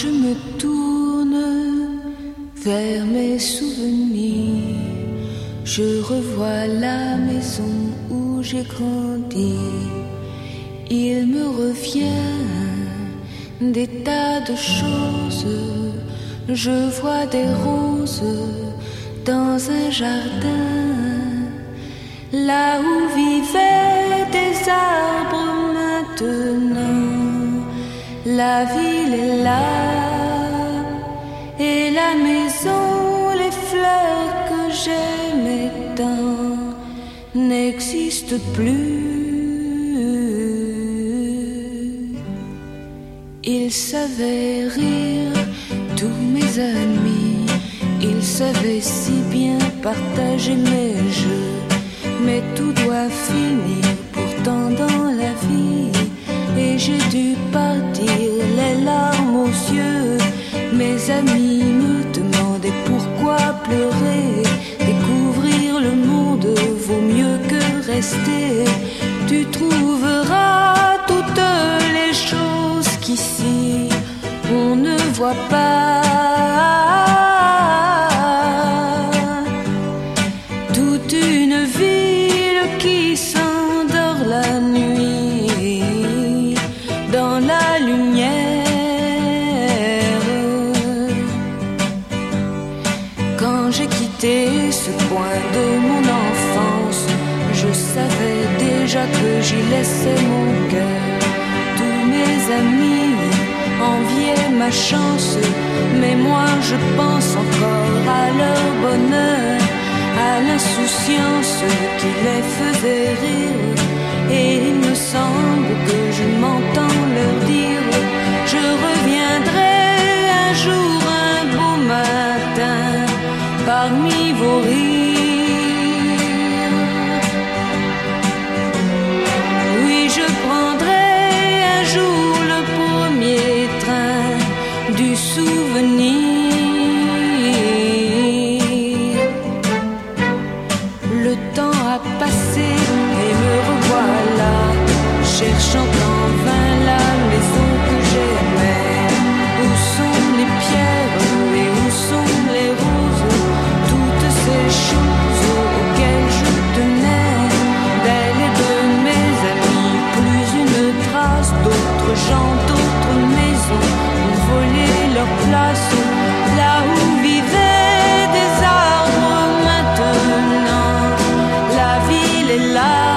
je me tourne vers mes souvenirs, je revois la maison où j'ai grandi. Il me revient des tas de choses. Je vois des roses dans un jardin, là où vivaient des arbres. Maintenant, la ville est là, et la maison, les fleurs que j'aimais tant n'existent plus. Ils savaient rire, tous mes amis, ils savaient si bien partager mes jeux, mais tout doit finir pourtant dans la vie. Et j'ai dû partir, les larmes aux yeux. Mes amis me demandaient pourquoi pleurer. Découvrir le monde vaut mieux que rester. Tu trouveras toutes les choses qu'ici on ne voit pas. Toute une ville qui s'endort la nuit dans la lumière. Quand j'ai quitté ce coin de mon enfance, je savais déjà que j'y laissais mon cœur. Tous mes amis enviaient ma chance, mais moi je pense encore à leur bonheur, à l'insouciance qui les faisait rire. Et il me semble que je m'entends leur dire: je reviendrai un jour, un beau matin, parmi vos rires. Oui, je prendrai un jour le premier train du souvenir. Le temps a passé et me revoilà, cherchant en vain la maison que j'aimais. Où sont les pierres et où sont les roses, toutes ces choses auxquelles je tenais. D'elles et de mes amis, plus une trace. D'autres gens, d'autres maisons ont volé leur place. Là où vivaient des arbres, maintenant la ville est là.